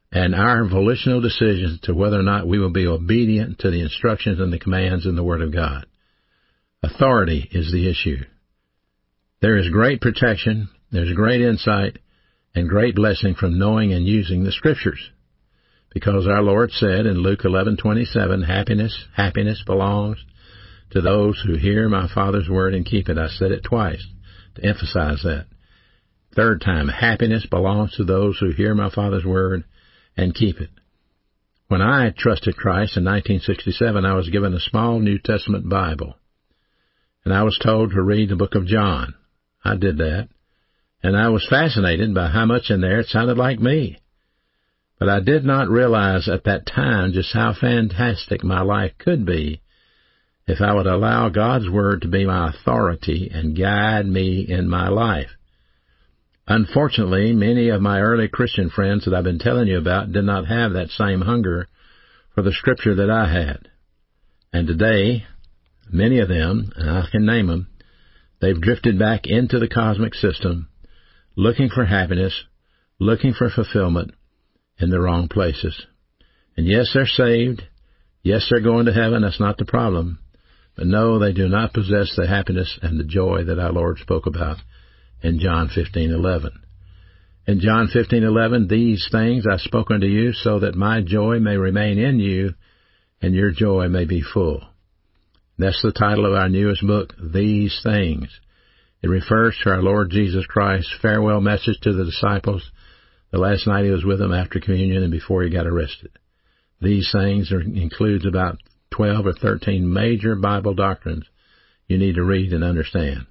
and our volitional decisions to whether or not we will be obedient to the instructions and the commands in the Word of God. Authority is the issue. There is great protection, there's great insight, and great blessing from knowing and using the Scriptures. Because our Lord said in Luke eleven twenty-seven, happiness, happiness belongs to those who hear my Father's word and keep it. I said it twice to emphasize that. Third time, happiness belongs to those who hear my Father's word and keep it. When I trusted Christ in nineteen sixty-seven, I was given a small New Testament Bible, and I was told to read the book of John. I did that, and I was fascinated by how much in there it sounded like me. But I did not realize at that time just how fantastic my life could be if I would allow God's Word to be my authority and guide me in my life. Unfortunately, many of my early Christian friends that I've been telling you about did not have that same hunger for the Scripture that I had. And today, many of them, and I can name them, they've drifted back into the cosmic system, looking for happiness, looking for fulfillment in the wrong places. And yes, they're saved. Yes, they're going to heaven. That's not the problem. But no, they do not possess the happiness and the joy that our Lord spoke about in John fifteen eleven. In John fifteen eleven, these things I spoke unto you so that my joy may remain in you and your joy may be full. That's the title of our newest book, These Things. It refers to our Lord Jesus Christ's farewell message to the disciples the last night he was with them after communion and before he got arrested. These things are, includes about twelve or thirteen major Bible doctrines you need to read and understand.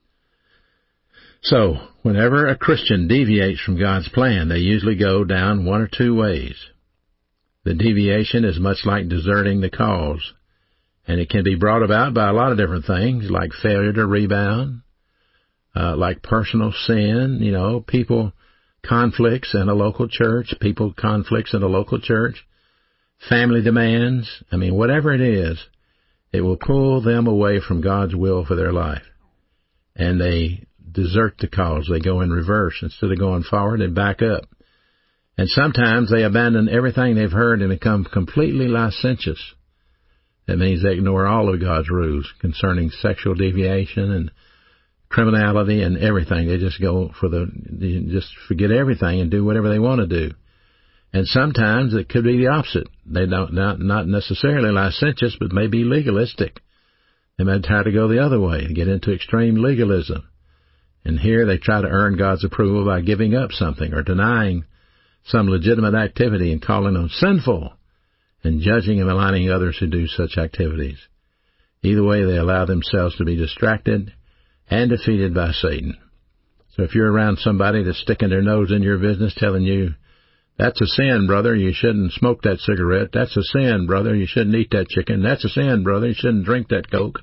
So, whenever a Christian deviates from God's plan, they usually go down one or two ways. The deviation is much like deserting the cause, and it can be brought about by a lot of different things, like failure to rebound, uh, like personal sin, you know, people conflicts in a local church, people conflicts in a local church, family demands. I mean, whatever it is, it will pull them away from God's will for their life. And they desert the cause. They go in reverse. Instead of going forward, they back up. And sometimes they abandon everything they've heard and become completely licentious. That means they ignore all of God's rules concerning sexual deviation and criminality and everything. They just go for the, just forget everything and do whatever they want to do. And sometimes it could be the opposite. They don't, not, not necessarily licentious, but maybe legalistic. They may try to go the other way, to get into extreme legalism. And here they try to earn God's approval by giving up something or denying some legitimate activity and calling them sinful and judging and maligning others who do such activities. Either way, they allow themselves to be distracted and defeated by Satan. So if you're around somebody that's sticking their nose in your business telling you, that's a sin, brother, you shouldn't smoke that cigarette. That's a sin, brother, you shouldn't eat that chicken. That's a sin, brother, you shouldn't drink that Coke.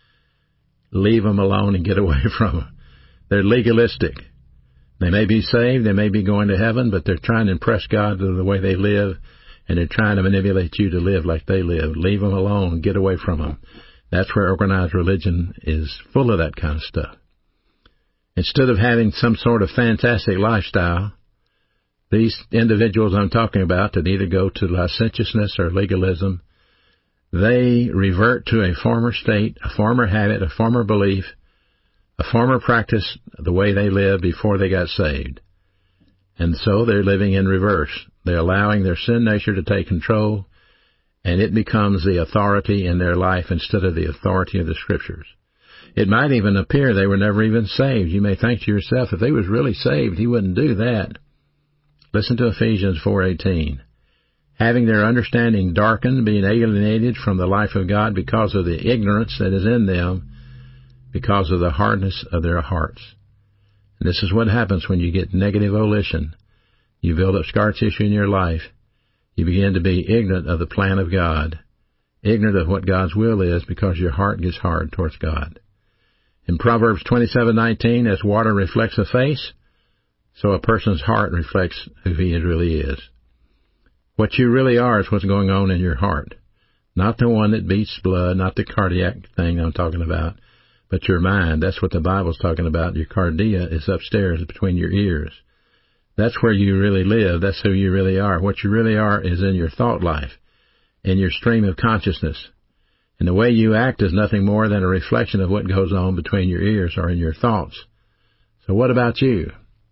Leave them alone and get away from them. They're legalistic. They may be saved, they may be going to heaven, but they're trying to impress God with the way they live, and they're trying to manipulate you to live like they live. Leave them alone. Get away from them. That's where organized religion is full of that kind of stuff. Instead of having some sort of fantastic lifestyle, these individuals I'm talking about that either go to licentiousness or legalism, they revert to a former state, a former habit, a former belief, a former practice, the way they lived before they got saved. And so they're living in reverse. They're allowing their sin nature to take control, and it becomes the authority in their life instead of the authority of the Scriptures. It might even appear they were never even saved. You may think to yourself, if they was really saved, he wouldn't do that. Listen to Ephesians four eighteen. Having their understanding darkened, being alienated from the life of God because of the ignorance that is in them, because of the hardness of their hearts. And this is what happens when you get negative volition. You build up scar tissue in your life. You begin to be ignorant of the plan of God, ignorant of what God's will is, because your heart gets hard towards God. In Proverbs twenty-seven nineteen, as water reflects a face, so a person's heart reflects who he really is. What you really are is what's going on in your heart. Not the one that beats blood, not the cardiac thing I'm talking about, but your mind. That's what the Bible's talking about. Your cardia is upstairs between your ears. That's where you really live. That's who you really are. What you really are is in your thought life, in your stream of consciousness. And the way you act is nothing more than a reflection of what goes on between your ears or in your thoughts. So what about you?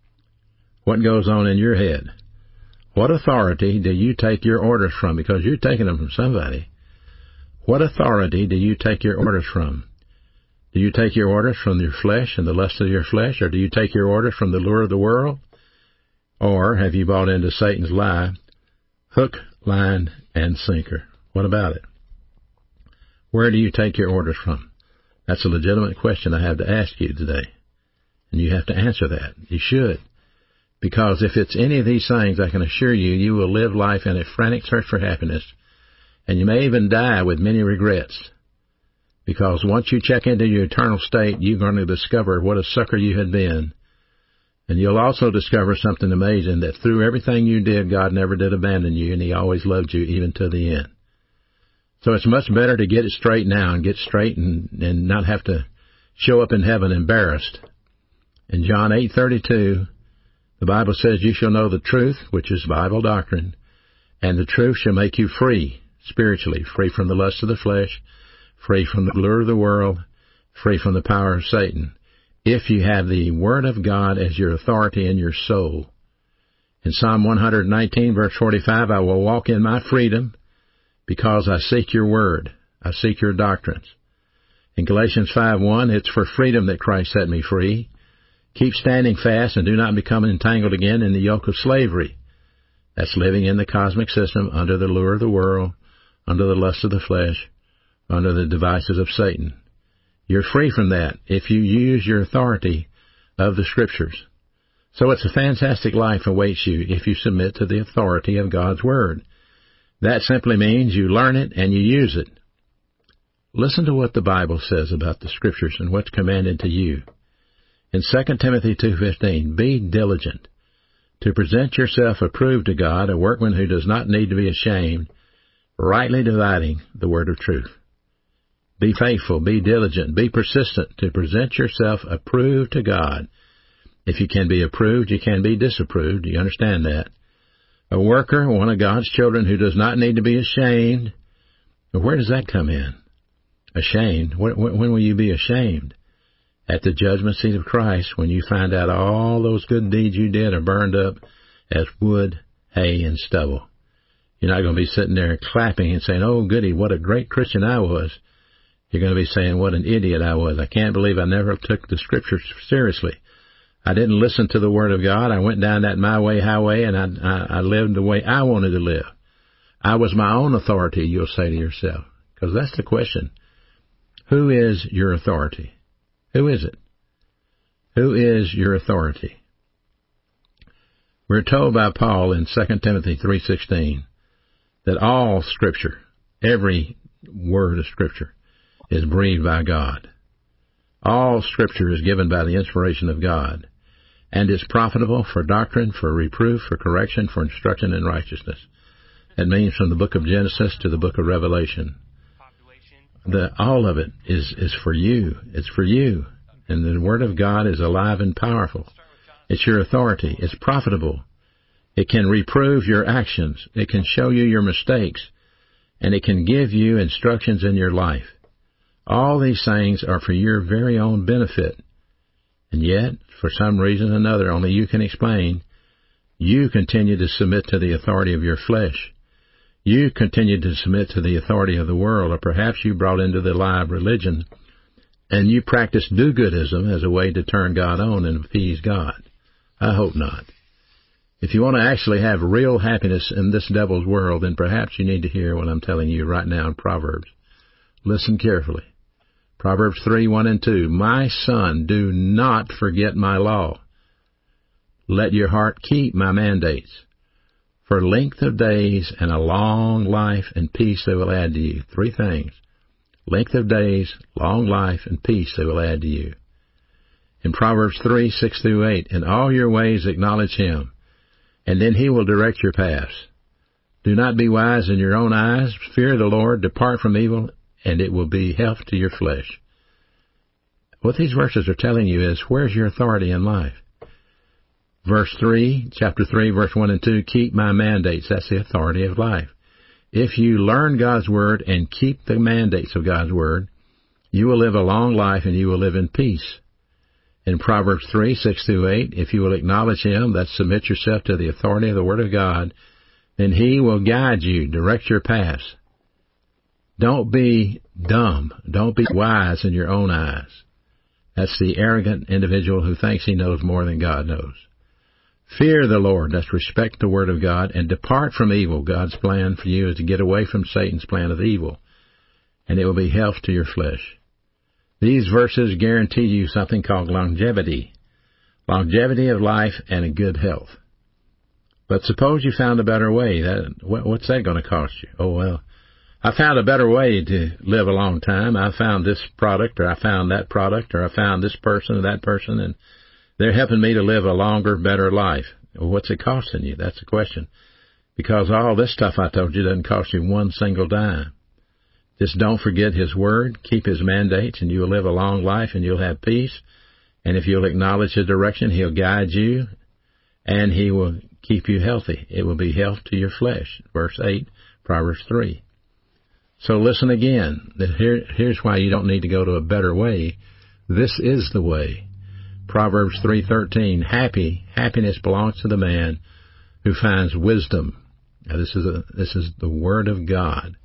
What goes on in your head? What authority do you take your orders from? Because you're taking them from somebody. What authority do you take your orders from? Do you take your orders from your flesh and the lust of your flesh, or do you take your orders from the lure of the world? Or have you bought into Satan's lie, hook, line, and sinker? What about it? Where do you take your orders from? That's a legitimate question I have to ask you today. And you have to answer that. You should. Because if it's any of these things, I can assure you, you will live life in a frantic search for happiness, and you may even die with many regrets. Because once you check into your eternal state, you're going to discover what a sucker you had been. And you'll also discover something amazing, that through everything you did, God never did abandon you, and He always loved you even to the end. So it's much better to get it straight now and get straight and, and not have to show up in heaven embarrassed. In John eight thirty-two, the Bible says, you shall know the truth, which is Bible doctrine, and the truth shall make you free, spiritually, free from the lust of the flesh, free from the lure of the world, free from the power of Satan, if you have the Word of God as your authority in your soul. In Psalm one nineteen, verse forty-five, I will walk in my freedom because I seek your Word. I seek your doctrines. In Galatians five one, it's for freedom that Christ set me free. Keep standing fast and do not become entangled again in the yoke of slavery. That's living in the cosmic system under the lure of the world, under the lust of the flesh, under the devices of Satan. You're free from that if you use your authority of the Scriptures. So it's a fantastic life awaits you if you submit to the authority of God's Word. That simply means you learn it and you use it. Listen to what the Bible says about the Scriptures and what's commanded to you. In Second Timothy two fifteen, be diligent to present yourself approved to God, a workman who does not need to be ashamed, rightly dividing the word of truth. Be faithful, be diligent, be persistent to present yourself approved to God. If you can be approved, you can be disapproved. Do you understand that? A worker, one of God's children who does not need to be ashamed. Where does that come in? Ashamed? When will you be ashamed? At the judgment seat of Christ, when you find out all those good deeds you did are burned up as wood, hay, and stubble. You're not going to be sitting there clapping and saying, oh, goody, what a great Christian I was. You're going to be saying, what an idiot I was. I can't believe I never took the Scriptures seriously. I didn't listen to the Word of God. I went down that my way highway, and I, I, I lived the way I wanted to live. I was my own authority, you'll say to yourself. Because that's the question. Who is your authority? Who is it? Who is your authority? We're told by Paul in Second Timothy three sixteen that all Scripture, every word of Scripture, is breathed by God. All Scripture is given by the inspiration of God, and is profitable for doctrine, for reproof, for correction, for instruction in righteousness. That means from the book of Genesis to the book of Revelation. The, all of it is, is for you. It's for you. And the Word of God is alive and powerful. It's your authority. It's profitable. It can reprove your actions. It can show you your mistakes. And it can give you instructions in your life. All these things are for your very own benefit. And yet, for some reason or another, only you can explain, you continue to submit to the authority of your flesh. You continue to submit to the authority of the world, or perhaps you brought into the lie of religion, and you practice do-goodism as a way to turn God on and appease God. I hope not. If you want to actually have real happiness in this devil's world, then perhaps you need to hear what I'm telling you right now in Proverbs. Listen carefully. Proverbs three, one and two. My son, do not forget my law. Let your heart keep my mandates. For length of days and a long life and peace they will add to you. Three things. Length of days, long life, and peace they will add to you. In Proverbs three, six through eight, in all your ways acknowledge him, and then he will direct your paths. Do not be wise in your own eyes. Fear the Lord. Depart from evil, and it will be health to your flesh. What these verses are telling you is, where's your authority in life? Verse three, chapter three, verse one and two, keep my mandates. That's the authority of life. If you learn God's Word and keep the mandates of God's Word, you will live a long life and you will live in peace. In Proverbs three, six through eight, if you will acknowledge Him, that submit yourself to the authority of the Word of God, then He will guide you, direct your paths. Don't be dumb. Don't be wise in your own eyes. That's the arrogant individual who thinks he knows more than God knows. Fear the Lord, that's respect the Word of God, and depart from evil. God's plan for you is to get away from Satan's plan of evil, and it will be health to your flesh. These verses guarantee you something called longevity, longevity of life and a good health. But suppose you found a better way. That, what's that going to cost you? Oh, well, I found a better way to live a long time. I found this product, or I found that product, or I found this person or that person, and they're helping me to live a longer, better life. Well, what's it costing you? That's the question. Because all this stuff I told you doesn't cost you one single dime. Just don't forget His Word, keep His mandates, and you'll live a long life and you'll have peace. And if you'll acknowledge His direction, He'll guide you and He will keep you healthy. It will be health to your flesh. Verse eight, Proverbs three. So listen again. Here, here's why you don't need to go to a better way. This is the way. Proverbs three thirteen, happy, happiness belongs to the man who finds wisdom. Now this is a, this is the Word of God.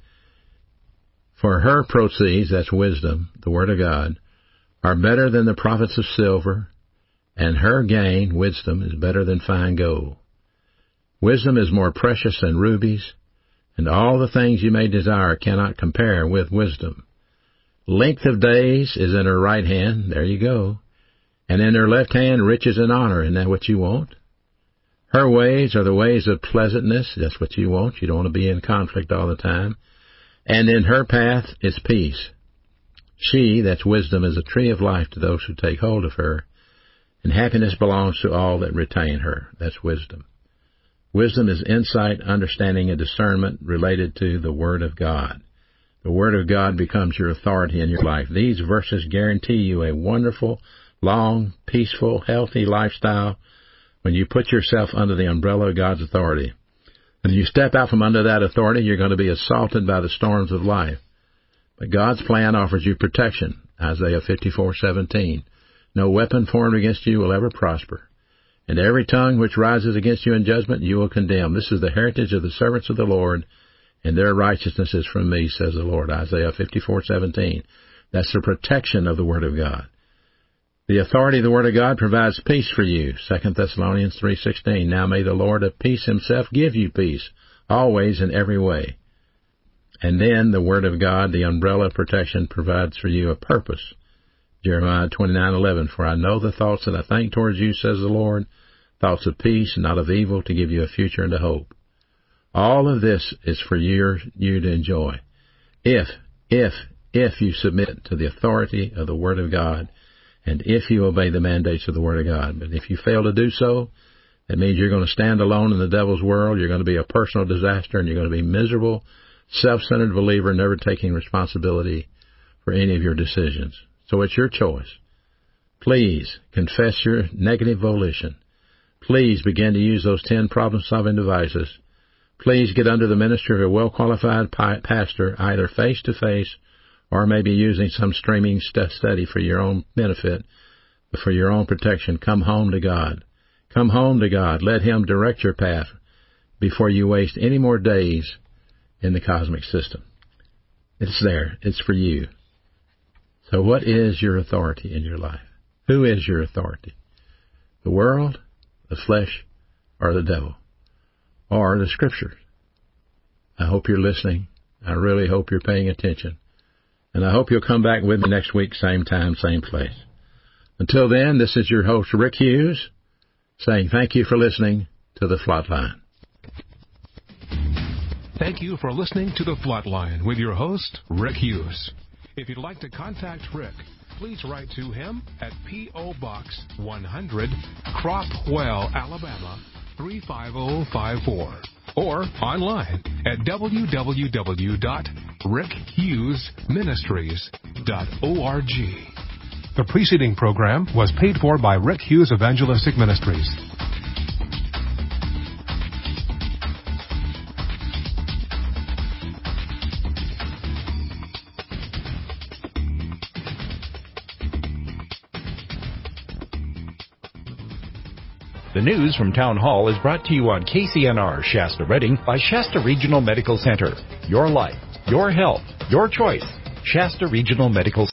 For her proceeds, that's wisdom, the Word of God, are better than the profits of silver, and her gain, wisdom, is better than fine gold. Wisdom is more precious than rubies, and all the things you may desire cannot compare with wisdom. Length of days is in her right hand, there you go, and in her left hand riches and honor. Isn't that what you want? Her ways are the ways of pleasantness. That's what you want. You don't want to be in conflict all the time. And in her path is peace. She, that's wisdom, is a tree of life to those who take hold of her, and happiness belongs to all that retain her. That's wisdom. Wisdom is insight, understanding, and discernment related to the Word of God. The Word of God becomes your authority in your life. These verses guarantee you a wonderful, long, peaceful, healthy lifestyle when you put yourself under the umbrella of God's authority. And you step out from under that authority, you're going to be assaulted by the storms of life. But God's plan offers you protection. Isaiah fifty-four seventeen. No weapon formed against you will ever prosper. And every tongue which rises against you in judgment you will condemn. This is the heritage of the servants of the Lord, and their righteousness is from me, says the Lord. Isaiah fifty-four seventeen. That's the protection of the Word of God. The authority of the Word of God provides peace for you. Second Thessalonians three sixteen. Now may the Lord of peace Himself give you peace, always in every way. And then the Word of God, the umbrella of protection, provides for you a purpose. Jeremiah twenty-nine eleven. For I know the thoughts that I think towards you, says the Lord, thoughts of peace and not of evil, to give you a future and a hope. All of this is for you, you to enjoy. If, if, if you submit to the authority of the Word of God, and if you obey the mandates of the Word of God. But if you fail to do so, that means you're going to stand alone in the devil's world, you're going to be a personal disaster, and you're going to be miserable, self-centered believer, never taking responsibility for any of your decisions. So it's your choice. Please confess your negative volition. Please begin to use those ten problem-solving devices. Please get under the ministry of a well-qualified pastor, either face-to-face or maybe using some streaming study for your own benefit, for your own protection. Come home to God. Come home to God. Let Him direct your path before you waste any more days in the cosmic system. It's there. It's for you. So what is your authority in your life? Who is your authority? The world, the flesh, or the devil? Or the Scriptures? I hope you're listening. I really hope you're paying attention. And I hope you'll come back with me next week, same time, same place. Until then, this is your host, Rick Hughes, saying thank you for listening to The Flatline. Thank you for listening to The Flatline with your host, Rick Hughes. If you'd like to contact Rick, please write to him at P O. Box one hundred, Cropwell, Alabama, three five zero five four, or online at w w w dot rick hughes ministries dot org. The preceding program was paid for by Rick Hughes Evangelistic Ministries. The news from Town Hall is brought to you on K C N R Shasta Redding by Shasta Regional Medical Center. Your life, your health, your choice. Shasta Regional Medical Center.